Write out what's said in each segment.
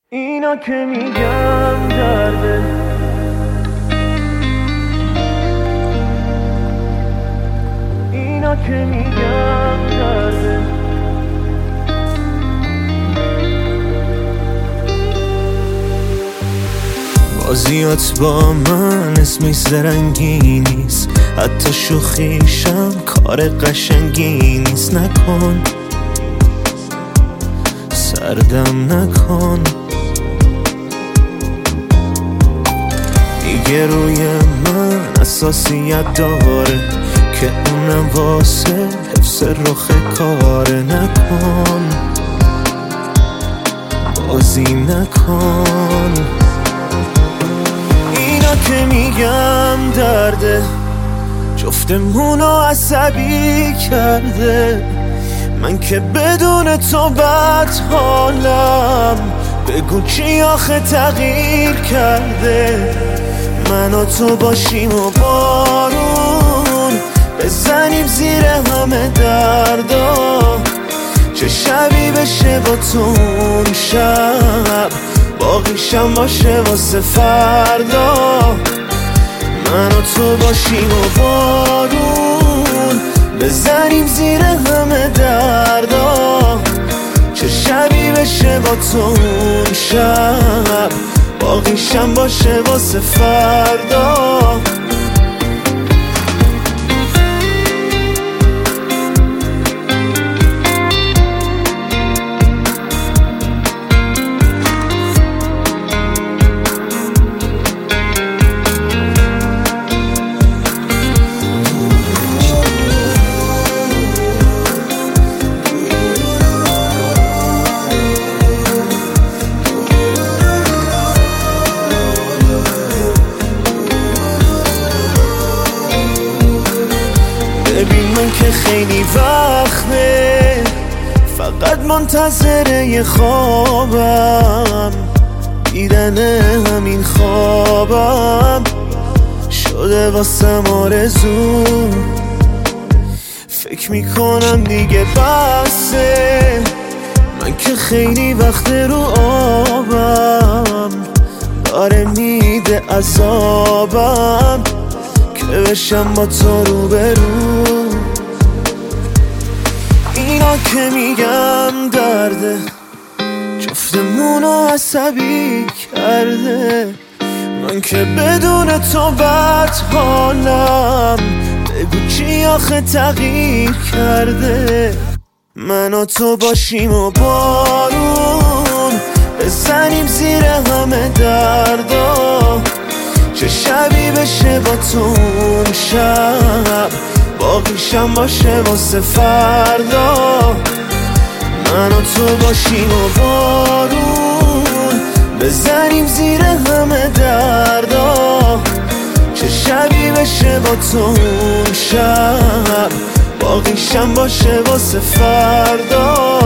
اینا که میگم درده، اینا که میگم درده. بازیات با من اسمش زرنگی نیست، حتی شوخیشم کار قشنگی نیست. نکن سردم نکن، میگه روی من اساسیت داره که اونم واسه حفظ رخ کاره. نکن بازی نکن، اینا که میگم درده، جفتمونو عصبی کرده. من که بدون تو بد حالم، بگو کی آخه تغییر کرده. من و تو باشیم و بارون بزنیم زیر همه دردا، چه شبی بشه با تو اون شب، باقیشم باشه واسه فردا. من و تو باشیم و بارون بزنیم زیر همه دردا، چه شبی بشه با تو اون شب، باقیشم باشه واسه فردا. ببین من که خیلی وقته فقط منتظر یه خوابم، دیدن همین خوابم شده واسم آرزو. فکر میکنم دیگه بسه، من که خیلی وقت رو آبم، داره میده عذابم که بشم با تو روبرو. اینا که میگم درده، جفتمونو عصبی کرده. من که بدون تو بد حالم، بگو کی آخه تغییر کرده. من و تو باشیم و بارون بزنیم زیر همه دردا، چه شبی بشه با تو اون شب، باقیشم باشه واسه فردا. من و تو باشیم و بارون بزنیم زیر همه دردا، چه شبی بشه با تو اون شب، باقیشم باشه واسه فردا.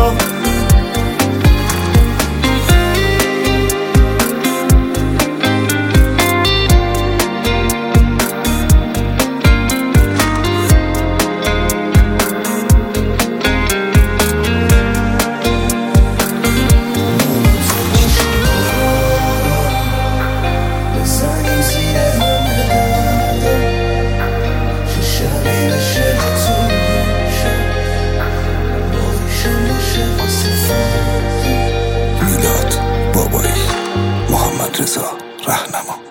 رضا رهنما.